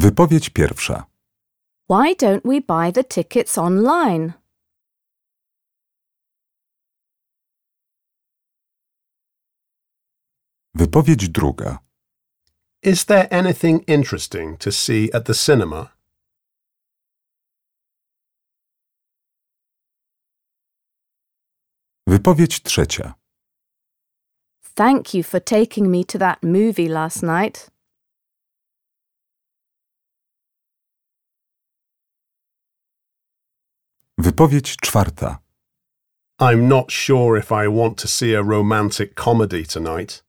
Wypowiedź pierwsza. Why don't we buy the tickets online? Wypowiedź druga. Is there anything interesting to see at the cinema? Wypowiedź trzecia. Thank you for taking me to that movie last night. Wypowiedź czwarta. I'm not sure if I want to see a romantic comedy tonight.